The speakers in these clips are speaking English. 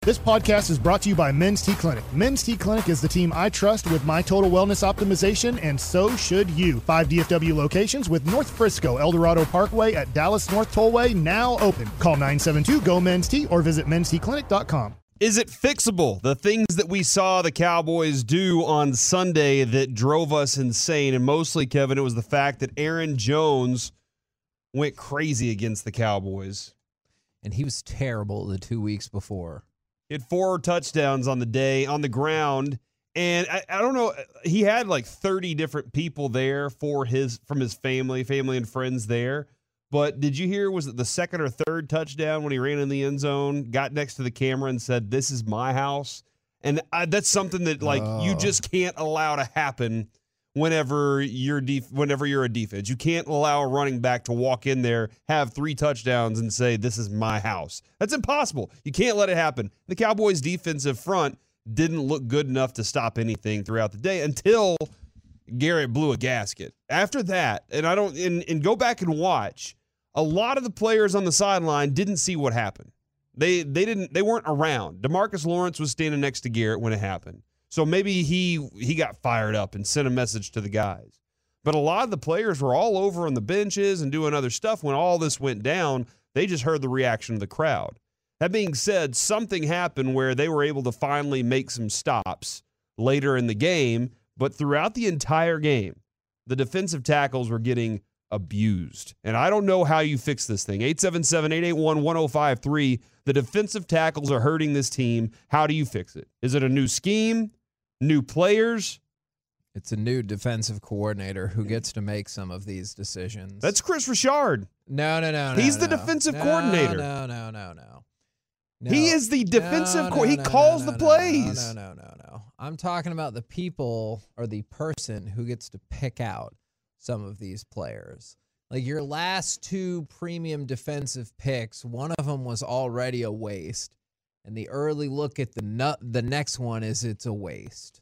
This podcast is brought to you by Men's T Clinic. Men's T Clinic is the team I trust with my total wellness optimization, and so should you. 5 DFW locations with North Frisco, El Dorado Parkway at Dallas North Tollway now open. Call 972-GO-MEN'S-T or visit mensteclinic.com. Is it fixable? The things that we saw the Cowboys do on Sunday that drove us insane, and mostly, Kevin, it was the fact that Aaron Jones went crazy against the Cowboys. And he was terrible the 2 weeks before. He had 4 touchdowns on the day, on the ground, and I don't know, he had like 30 different people there from his family and friends there. But did you hear, was it the second or third touchdown when he ran in the end zone, got next to the camera and said, "This is my house"? And that's something that you just can't allow to happen whenever you're a defense. You can't allow a running back to walk in there, have 3 touchdowns, and say, "This is my house." That's impossible. You can't let it happen. The Cowboys' defensive front didn't look good enough to stop anything throughout the day until Garrett blew a gasket. After that, and go back and watch, a lot of the players on the sideline didn't see what happened. They weren't around. DeMarcus Lawrence was standing next to Garrett when it happened. So maybe he got fired up and sent a message to the guys. But a lot of the players were all over on the benches and doing other stuff when all this went down. They just heard the reaction of the crowd. That being said, something happened where they were able to finally make some stops later in the game. But throughout the entire game, the defensive tackles were getting abused. And I don't know how you fix this thing. 877-881-1053. The defensive tackles are hurting this team. How do you fix it? Is it a new scheme? New players? It's a new defensive coordinator who gets to make some of these decisions. That's Chris Richard. No. He's the defensive coordinator. No. He is the defensive coordinator. He calls the plays. No. I'm talking about the people or the person who gets to pick out some of these players. Like your last 2 premium defensive picks, one of them was already a waste. And the early look at the next one is it's a waste.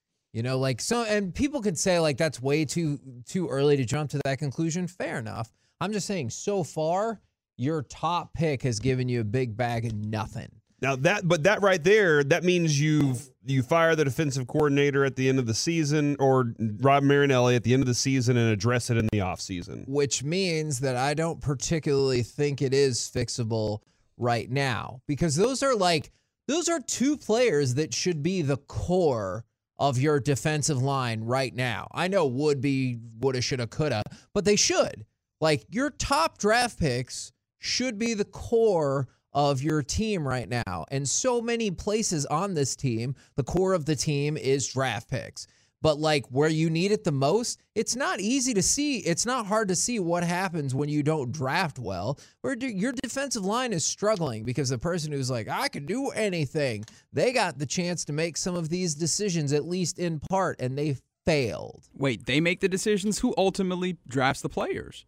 And people could say that's way too early to jump to that conclusion. Fair enough. I'm just saying so far, your top pick has given you a big bag of nothing. Now that right there, that means you fire the defensive coordinator at the end of the season, or Rod Marinelli at the end of the season, and address it in the offseason. Which means that I don't particularly think it is fixable right now, because those are 2 players that should be the core of your defensive line right now. I know would be, woulda, shoulda, coulda, but they should. Your top draft picks should be the core of your team right now. And so many places on this team, the core of the team is draft picks. But where you need it the most, it's not easy to see. It's not hard to see what happens when you don't draft well. Where your defensive line is struggling because the person who's I can do anything, they got the chance to make some of these decisions, at least in part, and they failed. Wait, they make the decisions? Who ultimately drafts the players?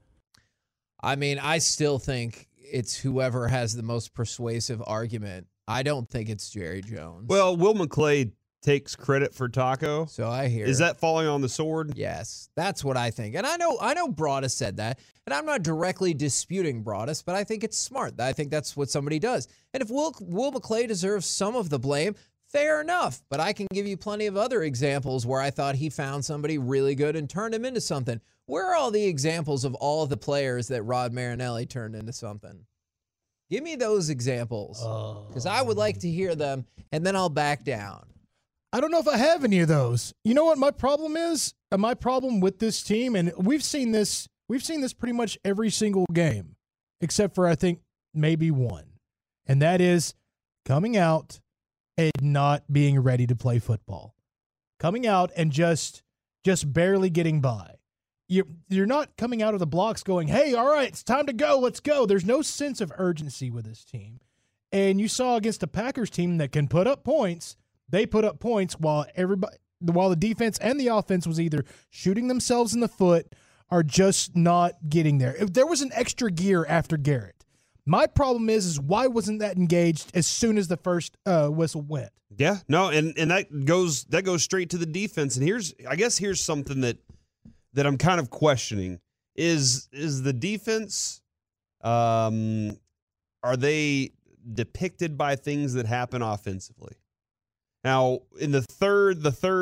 I mean, I still think it's whoever has the most persuasive argument. I don't think it's Jerry Jones. Well, Will McClay takes credit for Taco. So I hear. Is that falling on the sword? Yes, that's what I think. And I know Broadus said that, and I'm not directly disputing Broadus, but I think it's smart. I think that's what somebody does. And if Will McClay deserves some of the blame, fair enough. But I can give you plenty of other examples where I thought he found somebody really good and turned him into something. Where are all the examples of all of the players that Rod Marinelli turned into something? Give me those examples, because I would like to hear them, and then I'll back down. I don't know if I have any of those. You know what my problem is? My problem with this team, and we've seen this pretty much every single game, except for I think maybe one, and that is coming out and not being ready to play football, coming out and just barely getting by. You're not coming out of the blocks going, "Hey, all right, it's time to go. Let's go." There's no sense of urgency with this team. And you saw against a Packers team that can put up points. They put up points while the defense and the offense was either shooting themselves in the foot or just not getting there. If there was an extra gear after Garrett. My problem is why wasn't that engaged as soon as the first whistle went? Yeah, no, and that goes straight to the defense. And here's something that I'm kind of questioning is the defense. Are they depicted by things that happen offensively. Now, in the third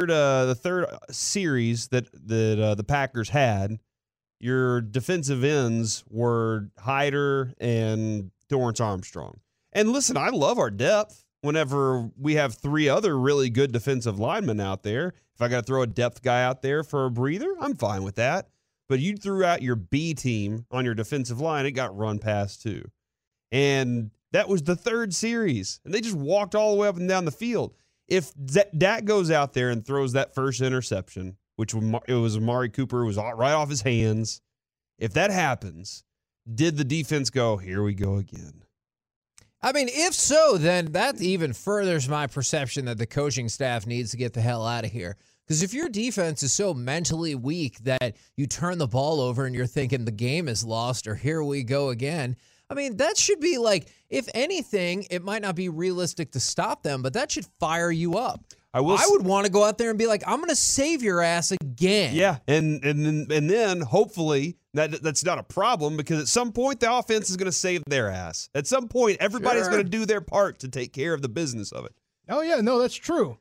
series that the Packers had, your defensive ends were Hyder and Dorrance Armstrong. And listen, I love our depth whenever we have three other really good defensive linemen out there. If I got to throw a depth guy out there for a breather, I'm fine with that. But you threw out your B team on your defensive line, it got run past too. And that was the third series. And they just walked all the way up and down the field. If Dak goes out there and throws that first interception, which it was Amari Cooper, was right off his hands, if that happens, did the defense go, here we go again? I mean, if so, then that even furthers my perception that the coaching staff needs to get the hell out of here. Because if your defense is so mentally weak that you turn the ball over and you're thinking the game is lost or here we go again, I mean, that should be like, if anything, it might not be realistic to stop them, but that should fire you up. I would want to go out there and be like, I'm going to save your ass again. Yeah, and then hopefully that's not a problem, because at some point the offense is going to save their ass. At some point, everybody's going to do their part to take care of the business of it. Oh yeah, no, that's true.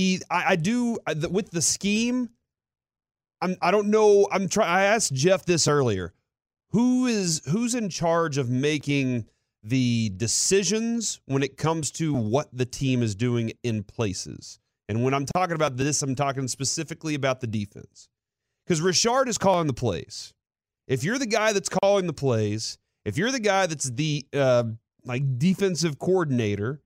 With the scheme, I don't know. I asked Jeff this earlier. Who's in charge of making the decisions when it comes to what the team is doing in places? And when I'm talking about this, I'm talking specifically about the defense. Because Richard is calling the plays. If you're the guy that's calling the plays, if you're the guy that's the defensive coordinator,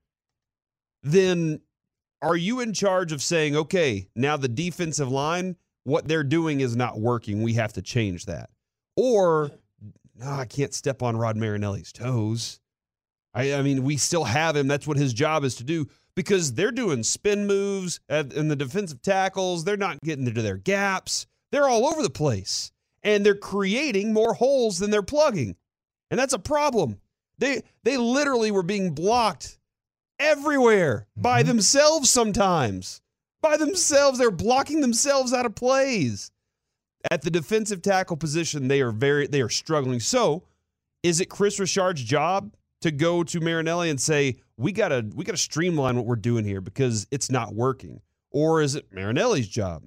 then are you in charge of saying, okay, now the defensive line, what they're doing is not working, we have to change that? Or, no, I can't step on Rod Marinelli's toes. I mean, we still have him. That's what his job is to do, because they're doing spin moves in the defensive tackles. They're not getting into their gaps. They're all over the place, and they're creating more holes than they're plugging, and that's a problem. They literally were being blocked everywhere by themselves sometimes. By themselves, they're blocking themselves out of plays. At the defensive tackle position, they are struggling. So, is it Chris Richard's job to go to Marinelli and say, we gotta streamline what we're doing here because it's not working? Or is it Marinelli's job?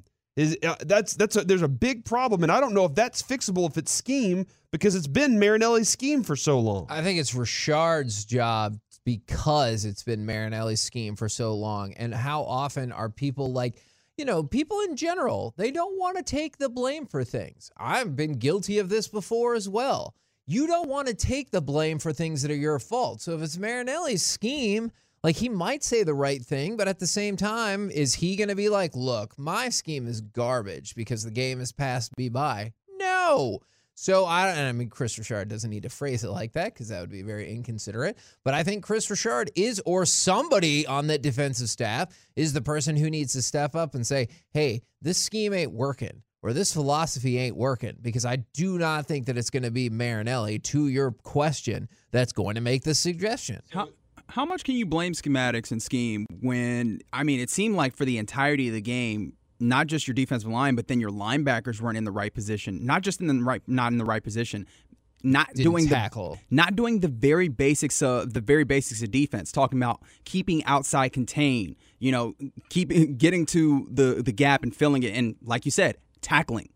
There's a big problem, and I don't know if that's fixable if it's scheme, because it's been Marinelli's scheme for so long. I think it's Richard's job because it's been Marinelli's scheme for so long. And how often are people people in general, they don't want to take the blame for things. I've been guilty of this before as well. You don't want to take the blame for things that are your fault. So if it's Marinelli's scheme, he might say the right thing, but at the same time, is he going to be like, look, my scheme is garbage because the game has passed me by? No. So I mean, Chris Richard doesn't need to phrase it like that because that would be very inconsiderate. But I think Chris Richard or somebody on that defensive staff is the person who needs to step up and say, hey, this scheme ain't working, or this philosophy ain't working, because I do not think that it's going to be Marinelli, to your question, that's going to make this suggestion. How much can you blame schematics and scheme when, I mean, it seemed like for the entirety of the game, not just your defensive line, but then your linebackers weren't in the right position, not in the right position, not doing the very basics of defense, talking about keeping outside contain, getting to the gap and filling it, and like you said, tackling.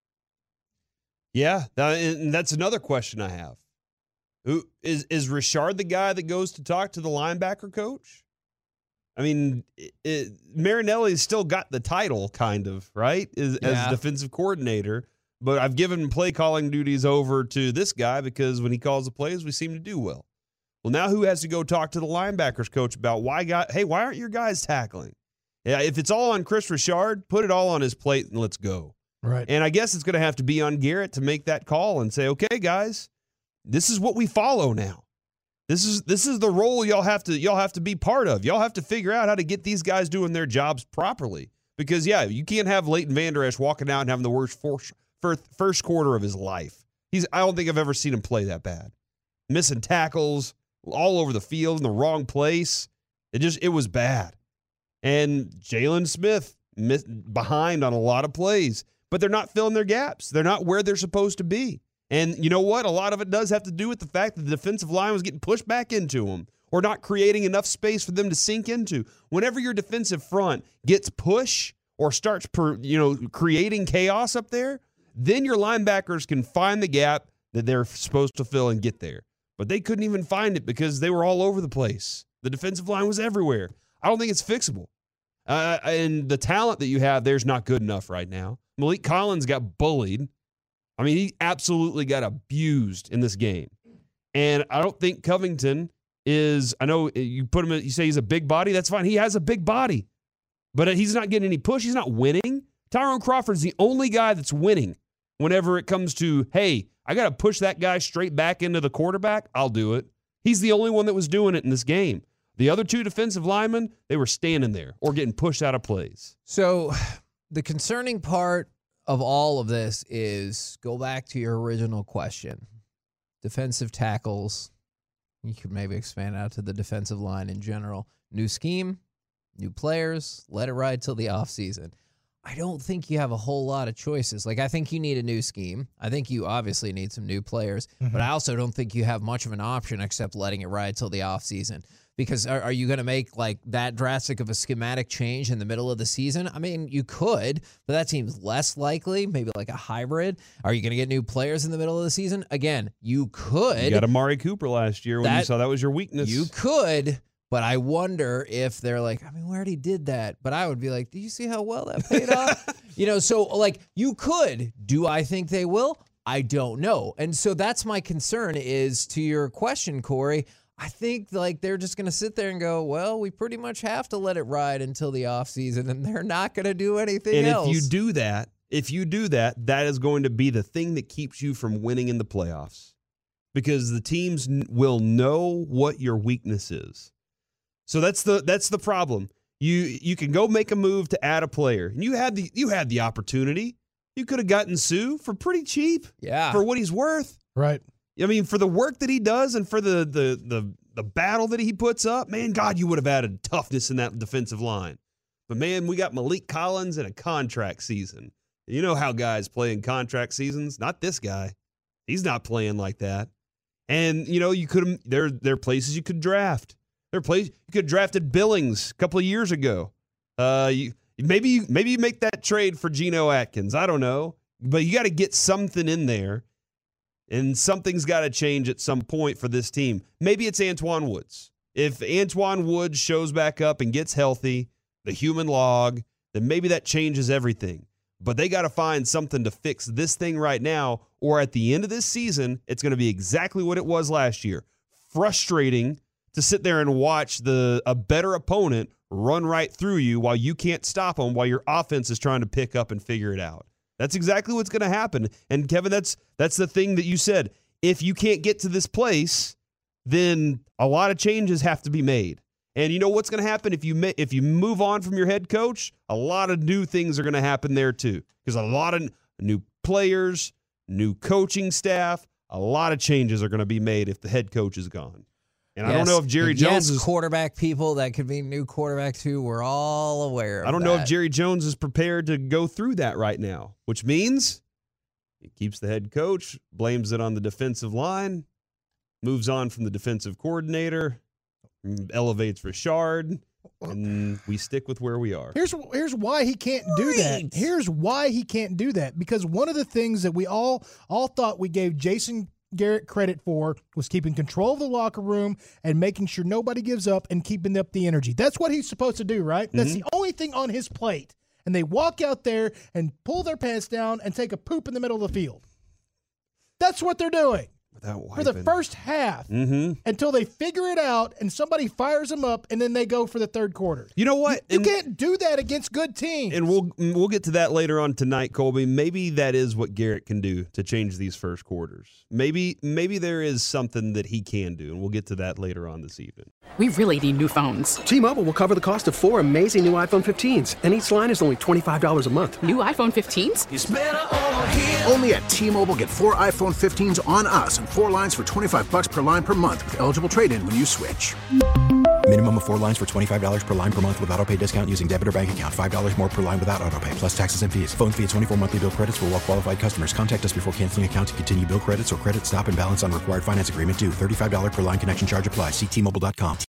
Yeah, and that's another question I have. Who is Richard the guy that goes to talk to the linebacker coach? I mean, Marinelli's still got the title, kind of, right, as defensive coordinator, but I've given play calling duties over to this guy because when he calls the plays, we seem to do well. Well, now who has to go talk to the linebackers coach about why aren't your guys tackling? Yeah, if it's all on Chris Richard, put it all on his plate and let's go. Right. And I guess it's going to have to be on Garrett to make that call and say, okay, guys, this is what we follow now. This is the role y'all have to be part of. Y'all have to figure out how to get these guys doing their jobs properly. Because, you can't have Leighton Vander Esch walking out and having the worst first quarter of his life. I don't think I've ever seen him play that bad. Missing tackles all over the field in the wrong place. It was bad. And Jalen Smith behind on a lot of plays. But they're not filling their gaps. They're not where they're supposed to be. And you know what? A lot of it does have to do with the fact that the defensive line was getting pushed back into them or not creating enough space for them to sink into. Whenever your defensive front gets push or starts creating chaos up there, then your linebackers can find the gap that they're supposed to fill and get there. But they couldn't even find it because they were all over the place. The defensive line was everywhere. I don't think it's fixable. And the talent that you have there is not good enough right now. Malik Collins got bullied. I mean, he absolutely got abused in this game. And I don't think Covington is, I know you put him in, you say he's a big body. That's fine. He has a big body. But he's not getting any push. He's not winning. Tyrone Crawford's the only guy that's winning whenever it comes to, hey, I got to push that guy straight back into the quarterback. I'll do it. He's the only one that was doing it in this game. The other two defensive linemen, they were standing there or getting pushed out of plays. So the concerning part of all of this is, go back to your original question. Defensive tackles, you could maybe expand out to the defensive line in general. New scheme, new players, let it ride till the offseason. I don't think you have a whole lot of choices. Like, I think you need a new scheme. I think you obviously need some new players, but I also don't think you have much of an option except letting it ride till the offseason. Because are you going to make like that drastic of a schematic change in the middle of the season? I mean, you could, but that seems less likely, maybe like a hybrid. Are you going to get new players in the middle of the season? Again, you could. You got Amari Cooper last year when you saw that was your weakness. You could. But I wonder if they're like, I mean, we already did that. But I would be like, do you see how well that paid off? So like you could. Do I think they will? I don't know. And so that's my concern is to your question, Corey. I think like they're just going to sit there and go, well, we pretty much have to let it ride until the offseason, and they're not going to do anything else. And if you do that, that is going to be the thing that keeps you from winning in the playoffs because the teams will know what your weakness is. So that's the problem. You can go make a move to add a player, and you had the opportunity. You could have gotten Sue for pretty cheap, for what he's worth, right? I mean, for the work that he does and for the battle that he puts up, man, God, you would have added toughness in that defensive line. But man, we got Malik Collins in a contract season. You know how guys play in contract seasons? Not this guy. He's not playing like that. And you could there are places you could draft. You could have drafted Billings a couple of years ago. Maybe you make that trade for Geno Atkins. I don't know. But you got to get something in there, and something's got to change at some point for this team. Maybe it's Antoine Woods. If Antoine Woods shows back up and gets healthy, the human log, then maybe that changes everything. But they got to find something to fix this thing right now, or at the end of this season, it's going to be exactly what it was last year. Frustrating to sit there and watch a better opponent run right through you while you can't stop them, while your offense is trying to pick up and figure it out. That's exactly what's going to happen. And Kevin, that's the thing that you said. If you can't get to this place, then a lot of changes have to be made. And you know what's going to happen if you move on from your head coach? A lot of new things are going to happen there too, because a lot of new players, new coaching staff, a lot of changes are going to be made if the head coach is gone. And I don't know if Jerry Jones is quarterback people. That could be new quarterback too. We're all aware of I don't know if Jerry Jones is prepared to go through that right now, which means he keeps the head coach, blames it on the defensive line, moves on from the defensive coordinator, elevates Richard, and we stick with where we are. Here's why he can't do that. Here's why he can't do that. Because one of the things that we all thought we gave Jason Garrett credit for was keeping control of the locker room and making sure nobody gives up and keeping up the energy. That's what he's supposed to do, right? That's the only thing on his plate. And they walk out there and pull their pants down and take a poop in the middle of the field. That's what they're doing for the first half until they figure it out and somebody fires them up and then they go for the third quarter. You know what? You can't do that against good teams. And we'll get to that later on tonight, Colby. Maybe that is what Garrett can do to change these first quarters. Maybe there is something that he can do, and we'll get to that later on this evening. We really need new phones. T-Mobile will cover the cost of 4 amazing new iPhone 15s, and each line is only $25 a month. New iPhone 15s? It's better over here. Only at T-Mobile, get 4 iPhone 15s on us and 4 lines for $25 per line per month with eligible trade-in when you switch. Minimum Minimum of 4 lines for $25 per line per month with autopay discount using debit or bank account. $5 more per line without autopay, plus taxes and fees. Phone fee at 24 monthly bill credits for well-qualified customers. Contact us before canceling account to continue bill credits or credit stop and balance on required finance agreement due. $35 per line connection charge applies. See T-Mobile.com.